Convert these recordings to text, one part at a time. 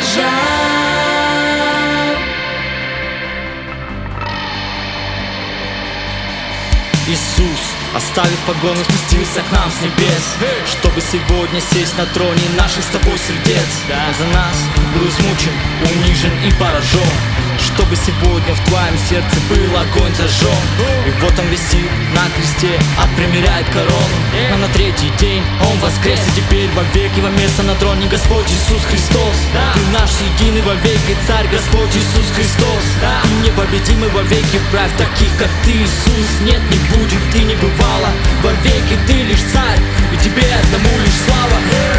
Иисус, оставив погону, спустился к нам с небес, чтобы сегодня сесть на троне наших с тобой сердец. Он за нас был измучен, унижен и поражен, чтобы сегодня в твоем сердце был огонь зажжен. И вот он висит на кресте, примеряет корону, но на третий день он воскрес, и теперь вовек его место на троне Господь Иисус Христос. Ты наш единый вовеки Царь, Господь Иисус Христос. Ты непобедимый вовеки, правь таких, как ты, Иисус, нет, не будет и не бывало. Вовеки ты лишь Царь, и тебе одному лишь слава.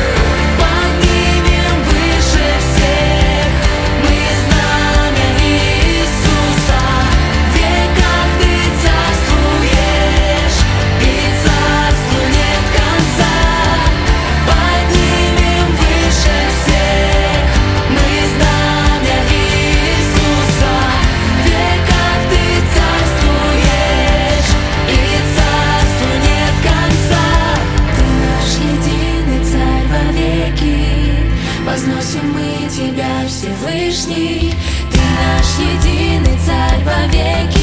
Возносим мы Тебя, Всевышний, Ты наш единый Царь вовеки.